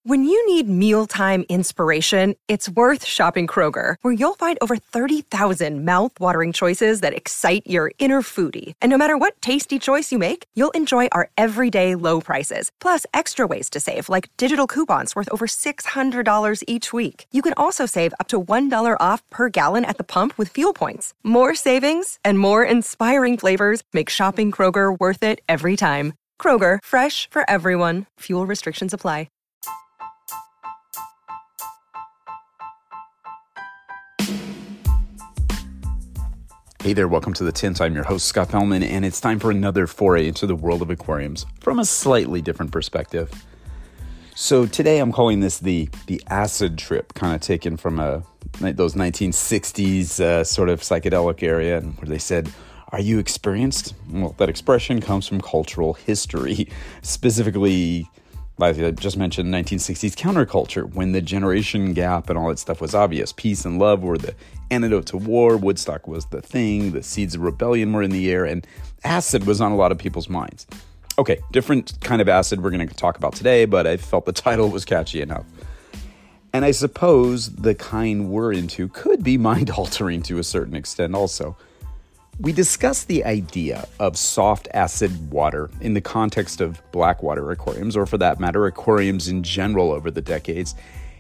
When you need mealtime inspiration, it's worth shopping Kroger, where you'll find over 30,000 mouth-watering choices that excite your inner foodie. And no matter what tasty choice you make, you'll enjoy our everyday low prices, plus extra ways to save, like digital coupons worth over $600 each week. You can also save up to $1 off per gallon at the pump with fuel points. More savings and more inspiring flavors make shopping Kroger worth it every time. Kroger, fresh for everyone. Fuel restrictions apply. Hey there, welcome to The Tint. I'm your host, Scott Fellman, and it's time for another foray into the world of aquariums from a slightly different perspective. So today I'm calling this the acid trip, kind of taken from those 1960s sort of psychedelic area, and where they said, "Are you experienced?" Well, that expression comes from cultural history, specifically, like I just mentioned, 1960s counterculture, when the generation gap and all that stuff was obvious. Peace and love were the antidote to war, Woodstock was the thing, the seeds of rebellion were in the air, and acid was on a lot of people's minds. Okay, different kind of acid we're going to talk about today, but I felt the title was catchy enough. And I suppose the kind we're into could be mind-altering to a certain extent also. We discussed the idea of soft acid water in the context of blackwater aquariums, or for that matter, aquariums in general over the decades.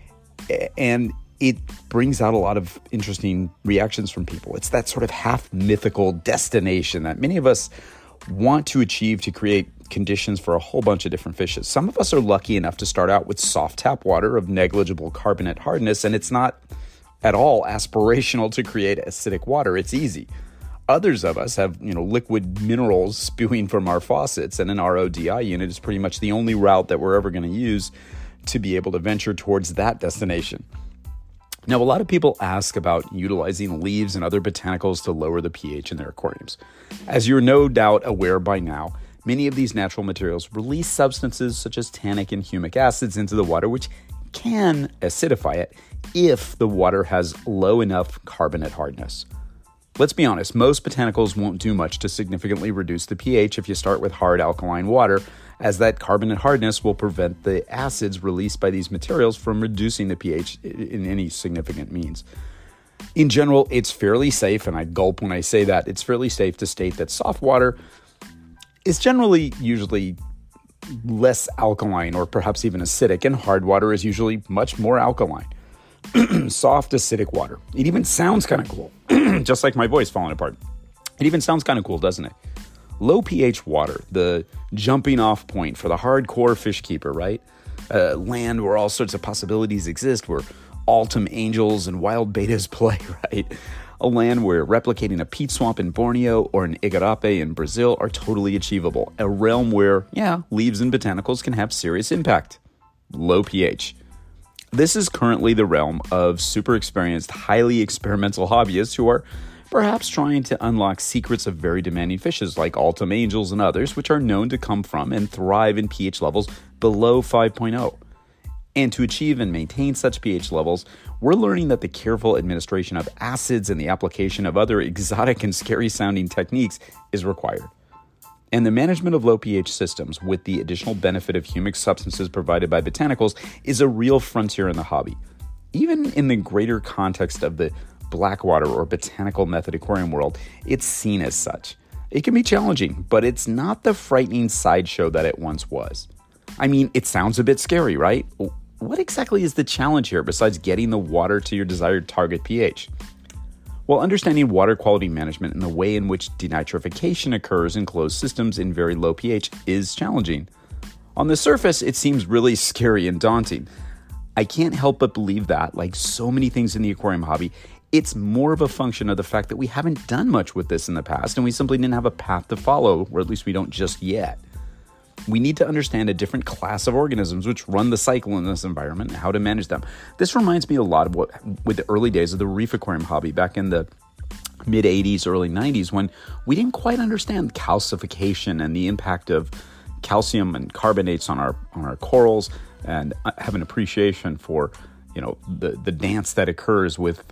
And it brings out a lot of interesting reactions from people. It's that sort of half-mythical destination that many of us want to achieve to create conditions for a whole bunch of different fishes. Some of us are lucky enough to start out with soft tap water of negligible carbonate hardness, and it's not at all aspirational to create acidic water. It's easy. Others of us have, liquid minerals spewing from our faucets, and an RODI unit is pretty much the only route that we're ever going to use to be able to venture towards that destination. Now, a lot of people ask about utilizing leaves and other botanicals to lower the pH in their aquariums. As you're no doubt aware by now, many of these natural materials release substances such as tannic and humic acids into the water, which can acidify it if the water has low enough carbonate hardness. Let's be honest, most botanicals won't do much to significantly reduce the pH if you start with hard alkaline water, as that carbonate hardness will prevent the acids released by these materials from reducing the pH in any significant means. In general, it's fairly safe, and I gulp when I say that, it's fairly safe to state that soft water is usually less alkaline or perhaps even acidic, and hard water is usually much more alkaline. Soft acidic water. It even sounds kind of cool, just like my voice falling apart. It even sounds kind of cool, doesn't it? Low pH water, the jumping off point for the hardcore fish keeper, right? Land where all sorts of possibilities exist, where autumn angels and wild betas play, right? A land where replicating a peat swamp in Borneo or an igarape in Brazil are totally achievable. A realm where, leaves and botanicals can have serious impact. Low pH. This is currently the realm of super experienced, highly experimental hobbyists who are perhaps trying to unlock secrets of very demanding fishes like autumn angels and others, which are known to come from and thrive in pH levels below 5.0. And to achieve and maintain such pH levels, we're learning that the careful administration of acids and the application of other exotic and scary sounding techniques is required. And the management of low pH systems with the additional benefit of humic substances provided by botanicals is a real frontier in the hobby. Even in the greater context of the blackwater or botanical method aquarium world, it's seen as such. It can be challenging, but it's not the frightening sideshow that it once was. I mean, it sounds a bit scary, right? What exactly is the challenge here besides getting the water to your desired target pH? Well, understanding water quality management and the way in which denitrification occurs in closed systems in very low pH is challenging. On the surface, it seems really scary and daunting. I can't help but believe that, like so many things in the aquarium hobby, it's more of a function of the fact that we haven't done much with this in the past and we simply didn't have a path to follow, or at least we don't just yet. We need to understand a different class of organisms which run the cycle in this environment and how to manage them. This reminds me a lot of with the early days of the reef aquarium hobby back in the mid-'80s, early 90s, when we didn't quite understand calcification and the impact of calcium and carbonates on our corals, and have an appreciation for the dance that occurs with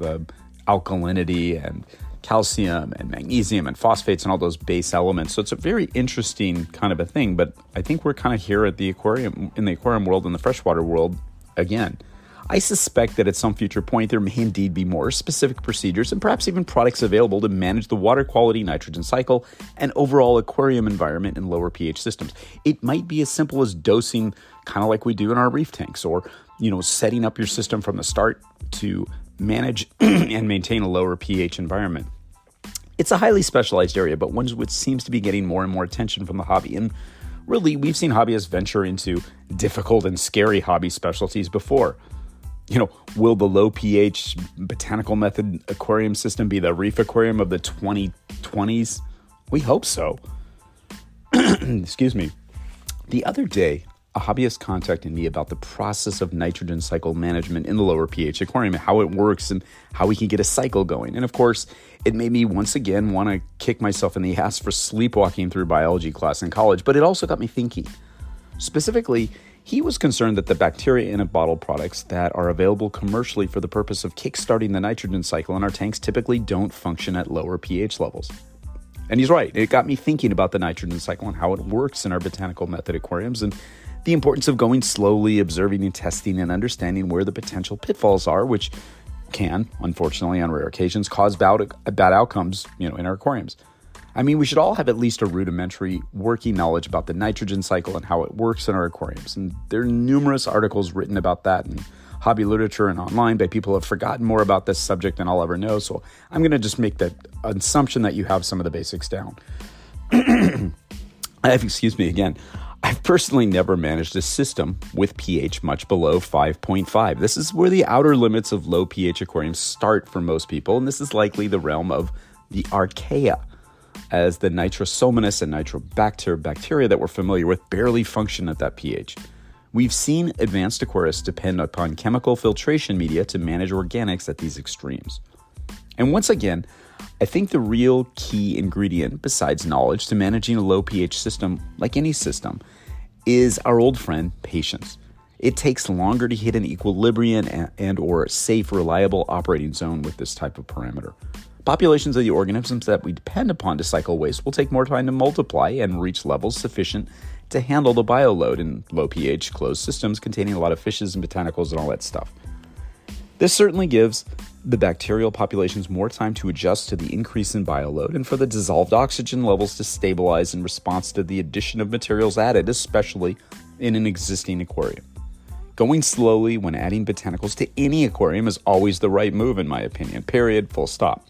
alkalinity and calcium and magnesium and phosphates and all those base elements. So it's a very interesting kind of a thing, but I think we're kind of here at in the aquarium world, in the freshwater world, again. I suspect that at some future point there may indeed be more specific procedures and perhaps even products available to manage the water quality, nitrogen cycle, and overall aquarium environment in lower pH systems. It might be as simple as dosing, kind of like we do in our reef tanks, or setting up your system from the start to manage and maintain a lower pH environment. It's a highly specialized area, but one which seems to be getting more and more attention from the hobby. And really, we've seen hobbyists venture into difficult and scary hobby specialties before. Will the low pH botanical method aquarium system be the reef aquarium of the 2020s? We hope so. Excuse me. The other day, a hobbyist contacted me about the process of nitrogen cycle management in the lower pH aquarium, how it works and how we can get a cycle going. And of course, it made me once again want to kick myself in the ass for sleepwalking through biology class in college, but it also got me thinking. Specifically, he was concerned that the bacteria in a bottle products that are available commercially for the purpose of kickstarting the nitrogen cycle in our tanks typically don't function at lower pH levels. And he's right. It got me thinking about the nitrogen cycle and how it works in our botanical method aquariums and the importance of going slowly, observing and testing and understanding where the potential pitfalls are, which can, unfortunately, on rare occasions, cause bad outcomes, in our aquariums. I mean, we should all have at least a rudimentary working knowledge about the nitrogen cycle and how it works in our aquariums. And there are numerous articles written about that in hobby literature and online by people who have forgotten more about this subject than I'll ever know. So I'm going to just make that assumption that you have some of the basics down. I've personally never managed a system with pH much below 5.5. This is where the outer limits of low pH aquariums start for most people, and this is likely the realm of the archaea, as the Nitrosomonas and Nitrobacter bacteria that we're familiar with barely function at that pH. We've seen advanced aquarists depend upon chemical filtration media to manage organics at these extremes. And once again, I think the real key ingredient, besides knowledge, to managing a low pH system, like any system, is our old friend, patience. It takes longer to hit an equilibrium and or safe, reliable operating zone with this type of parameter. Populations of the organisms that we depend upon to cycle waste will take more time to multiply and reach levels sufficient to handle the bioload in low pH closed systems containing a lot of fishes and botanicals and all that stuff. This certainly gives the bacterial populations more time to adjust to the increase in bioload and for the dissolved oxygen levels to stabilize in response to the addition of materials added, especially in an existing aquarium. Going slowly when adding botanicals to any aquarium is always the right move, in my opinion, period, full stop.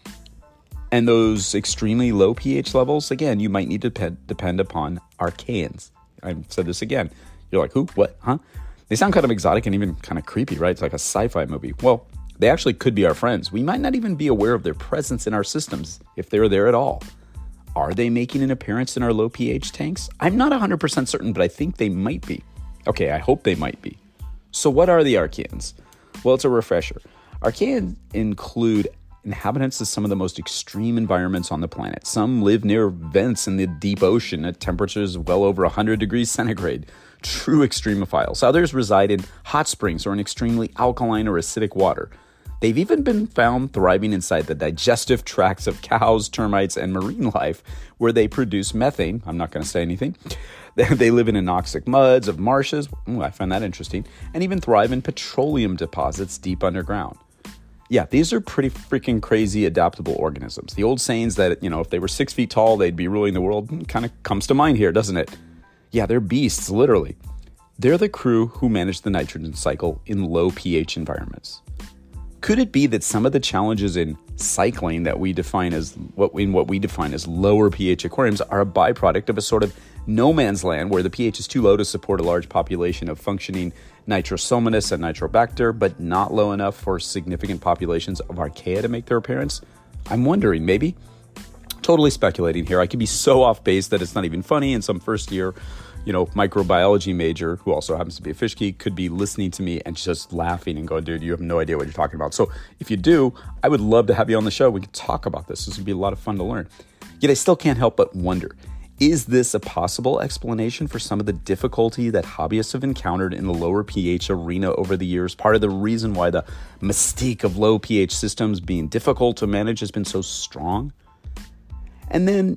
And those extremely low pH levels, again, you might need to depend upon archaeans. I've said this again. You're like, who? What? Huh? They sound kind of exotic and even kind of creepy, right? It's like a sci-fi movie. Well, they actually could be our friends. We might not even be aware of their presence in our systems, if they're there at all. Are they making an appearance in our low pH tanks? I'm not 100% certain, but I think they might be. Okay, I hope they might be. So what are the archaeans? Well, it's a refresher. Archaeans include inhabitants of some of the most extreme environments on the planet. Some live near vents in the deep ocean at temperatures well over 100 degrees centigrade. True extremophiles. Others reside in hot springs or in extremely alkaline or acidic water. They've even been found thriving inside the digestive tracts of cows, termites, and marine life, where they produce methane. I'm not going to say anything. They live in anoxic muds of marshes. I find that interesting. And even thrive in petroleum deposits deep underground. Yeah, these are pretty freaking crazy adaptable organisms. The old sayings that, if they were 6 feet tall, they'd be ruling the world kind of comes to mind here, doesn't it? Yeah, they're beasts, literally. They're the crew who manage the nitrogen cycle in low pH environments. Could it be that some of the challenges in cycling that we define as what we define as lower pH aquariums are a byproduct of a sort of no man's land where the pH is too low to support a large population of functioning Nitrosomonas and Nitrobacter, but not low enough for significant populations of archaea to make their appearance? I'm wondering, maybe? Totally speculating here. I could be so off base that it's not even funny, and some first year, microbiology major who also happens to be a fish geek could be listening to me and just laughing and going, dude, you have no idea what you're talking about. So if you do, I would love to have you on the show. We could talk about this. This would be a lot of fun to learn. Yet I still can't help but wonder, is this a possible explanation for some of the difficulty that hobbyists have encountered in the lower pH arena over the years? Part of the reason why the mystique of low pH systems being difficult to manage has been so strong? And then,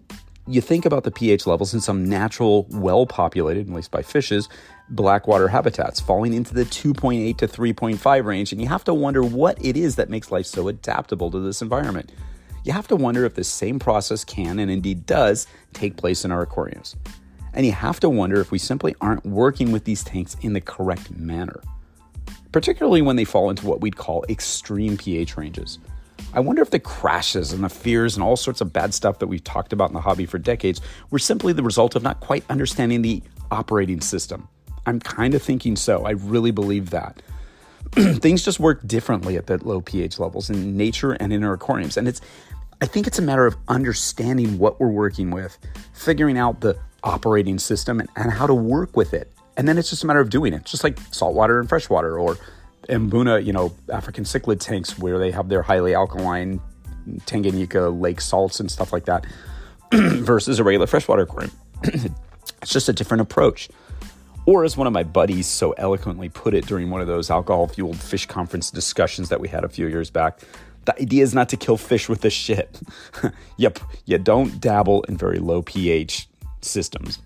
you think about the pH levels in some natural, well-populated, at least by fishes, blackwater habitats falling into the 2.8 to 3.5 range, and you have to wonder what it is that makes life so adaptable to this environment. You have to wonder if the same process can, and indeed does, take place in our aquariums. And you have to wonder if we simply aren't working with these tanks in the correct manner, particularly when they fall into what we'd call extreme pH ranges. I wonder if the crashes and the fears and all sorts of bad stuff that we've talked about in the hobby for decades were simply the result of not quite understanding the operating system. I'm kind of thinking so. I really believe that. Things just work differently at that low pH levels in nature and in our aquariums. And I think it's a matter of understanding what we're working with, figuring out the operating system and how to work with it. And then it's just a matter of doing it, just like saltwater and freshwater, or Mbuna, African cichlid tanks where they have their highly alkaline Tanganyika lake salts and stuff like that versus a regular freshwater aquarium. It's just a different approach. Or as one of my buddies so eloquently put it during one of those alcohol-fueled fish conference discussions that we had a few years back, the idea is not to kill fish with this shit. Yep, you don't dabble in very low pH systems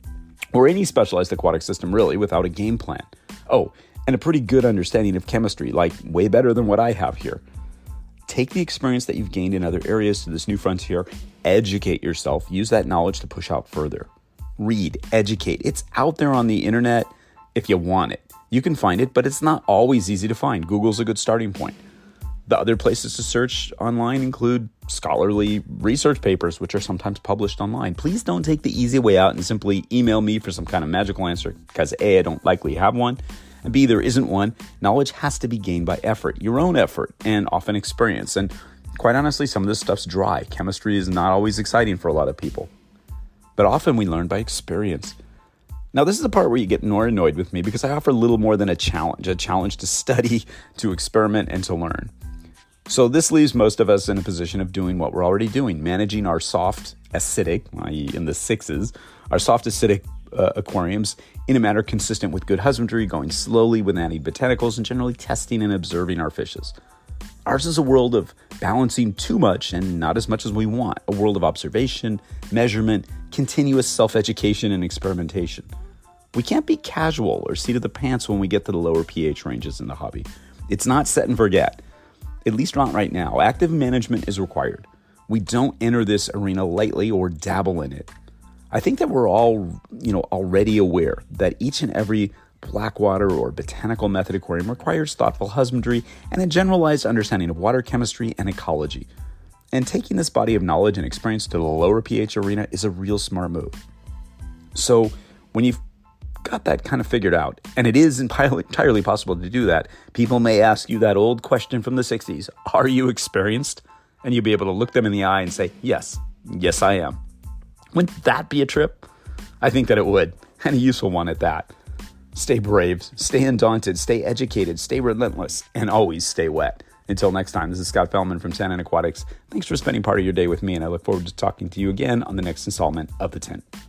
or any specialized aquatic system really without a game plan. Oh, and a pretty good understanding of chemistry, like way better than what I have here. Take the experience that you've gained in other areas to this new frontier, educate yourself, use that knowledge to push out further. Read, educate. It's out there on the internet if you want it. You can find it, but it's not always easy to find. Google's a good starting point. The other places to search online include scholarly research papers, which are sometimes published online. Please don't take the easy way out and simply email me for some kind of magical answer, because A, I don't likely have one, and B, there isn't one. Knowledge has to be gained by effort, your own effort, and often experience. And quite honestly, some of this stuff's dry. Chemistry is not always exciting for a lot of people. But often we learn by experience. Now, this is the part where you get more annoyed with me because I offer little more than a challenge to study, to experiment, and to learn. So this leaves most of us in a position of doing what we're already doing, managing our soft, acidic, i.e. in the sixes, our soft, acidic aquariums in a manner consistent with good husbandry, going slowly with anti-botanicals, and generally testing and observing our fishes. Ours is a world of balancing too much and not as much as we want, a world of observation, measurement, continuous self-education, and experimentation. We can't be casual or seat of the pants when we get to the lower pH ranges in the hobby. It's not set and forget. At least not right now. Active management is required. We don't enter this arena lightly or dabble in it. I think that we're all, already aware that each and every blackwater or botanical method aquarium requires thoughtful husbandry and a generalized understanding of water chemistry and ecology. And taking this body of knowledge and experience to the lower pH arena is a real smart move. So when you've got that kind of figured out, and it is entirely possible to do that, people may ask you that old question from the 60s, are you experienced? And you'll be able to look them in the eye and say, yes, I am. Wouldn't that be a trip? I think that it would, and a useful one at that. Stay brave, stay undaunted, stay educated, stay relentless, and always stay wet. Until next time, this is Scott Fellman from Tannin Aquatics. Thanks for spending part of your day with me, and I look forward to talking to you again on the next installment of The Tint.